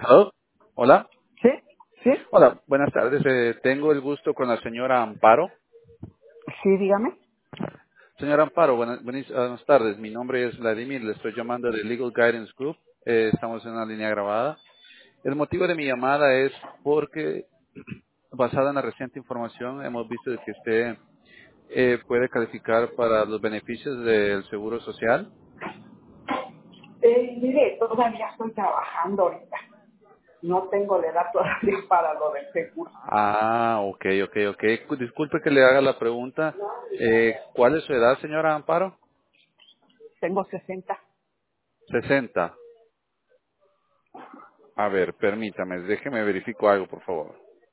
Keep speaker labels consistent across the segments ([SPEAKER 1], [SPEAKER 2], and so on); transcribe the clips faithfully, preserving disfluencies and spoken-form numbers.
[SPEAKER 1] Hello. Hola.
[SPEAKER 2] ¿Sí? ¿Sí?
[SPEAKER 1] Hola, buenas tardes. Eh, tengo el gusto con la señora Amparo.
[SPEAKER 2] Sí, dígame.
[SPEAKER 1] Señora Amparo, buenas, buenas- buenas tardes. Mi nombre es Vladimir. Le estoy llamando de Legal Guidance Group. Eh, estamos en una línea grabada. El motivo de mi llamada es porque, basada en la reciente información, hemos visto que usted eh, puede calificar para los beneficios del Seguro Social.
[SPEAKER 2] Eh, mire, todavía estoy trabajando ahorita. No tengo la edad todavía para lo del seguro.
[SPEAKER 1] Ah, ok, ok, ok. Disculpe que le haga la pregunta. Eh, ¿Cuál es su edad, señora Amparo?
[SPEAKER 2] Tengo sesenta.
[SPEAKER 1] Sesenta. A ver, permítame, déjeme verifico algo, por favor.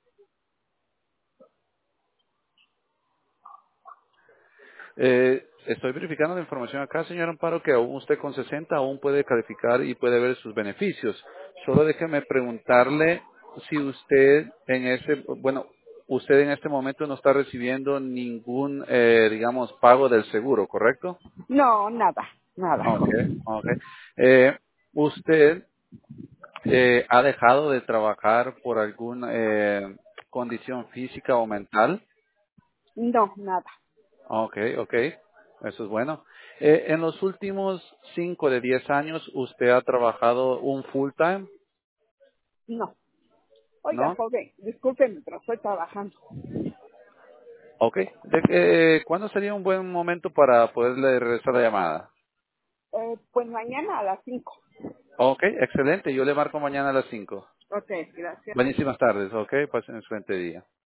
[SPEAKER 1] Eh, estoy verificando la información acá, señor Amparo, que aún usted con sesenta aún puede calificar y puede ver sus beneficios. Solo déjeme preguntarle si usted en ese, bueno, usted en este momento no está recibiendo ningún, eh, digamos, pago del seguro, ¿correcto?
[SPEAKER 2] No, nada, nada.
[SPEAKER 1] Ok, ok. Eh, ¿Usted eh, ha dejado de trabajar por alguna eh, condición física o mental?
[SPEAKER 2] No, nada.
[SPEAKER 1] Ok, ok. Eso es bueno. Eh, en los últimos cinco de diez años, ¿usted ha trabajado un full time?
[SPEAKER 2] No. Oiga,
[SPEAKER 1] ¿No?
[SPEAKER 2] joven, discúlpeme, pero estoy trabajando.
[SPEAKER 1] Ok. ¿De, qué- ¿Cuándo sería un buen momento para poderle regresar la llamada?
[SPEAKER 2] Eh, pues mañana a las cinco.
[SPEAKER 1] Ok, excelente. Yo le marco mañana a las cinco.
[SPEAKER 2] Ok, gracias.
[SPEAKER 1] Buenísimas tardes, ok. Pasen un excelente día.